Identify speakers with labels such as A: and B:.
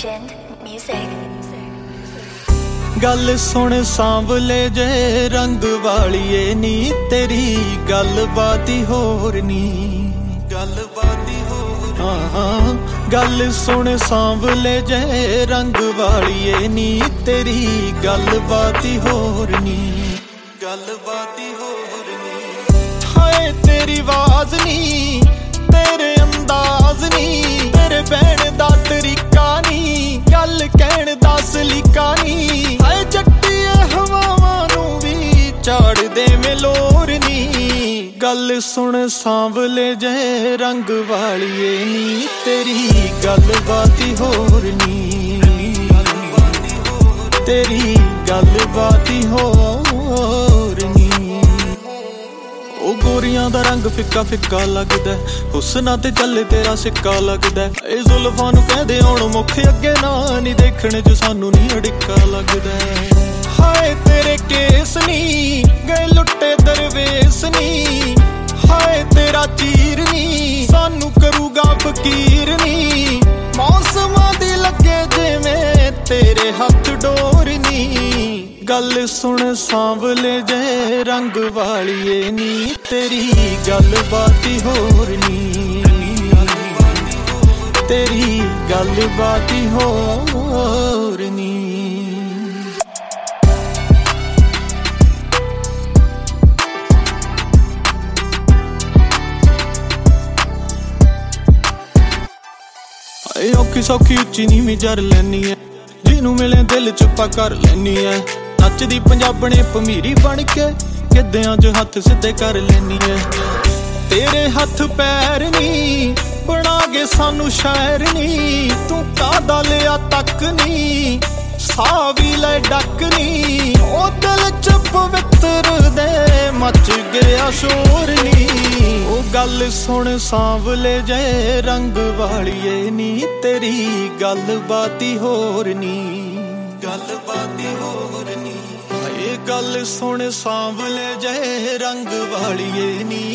A: Legend Music.
B: गल सुन सांवले जे रंग वालिए नी तेरी गलबात ही होर नी गलबात ही होर हाँ गल सुन सांवले जे रंग वालिए नी तेरी गलबात ही होर नी गलबात ही होर नी हाय तेरी आवाज नी तेरे अंदाज नी तेरे बहन दा तरीका नी गल कहण दा सलीका नी हाय जट्टीए हवावां नू भी झाड़ देवें लोर नी गल सुन सांवले जे रंग वालिए नी तेरी गलबात ही होर नी तेरी गलबात ही होर नी ओ गोरियां दा रंग फिक्का फिक्का लगदा हुस्ना ते चले तेरा सिक्का लगदा ए जुल्फां नू कहदे हुण मुख अगे ना नी देखण च सानू नी अड़िक्का लगदा हाय तेरे केस नी गए लुट्टे दरवेश नी हाय तेरा चीर नी सानू करूगा फकीर नी मौसमां दी लगे जिवें तेरे हथ डोर नी गल सुन सांवले जे रंग वालिए नी तेरी गलबात ही होर नी तेरी गलबात ही होर नी औखी सौखी उच्ची नीवीं जर लैनी है जिनू मिले दिल चुप्पा कर लैनी है नचदी पंजाबणे भमीरी बन के गिद्धियां च हथ सिद्धे कर लैनी है तेरे हथ पैर नी बना के सानू शायर नी तू कादा लिया तक नी साह भी ले डक नी ओ दिल च पवित्र दे मच गया शोर नी ओ गल सुन सांवले जे रंग वालिए नी तेरी गलबात ही होर नी गलबात ही होर नी हाय गल सुन सांवले जे रंग वालिए नी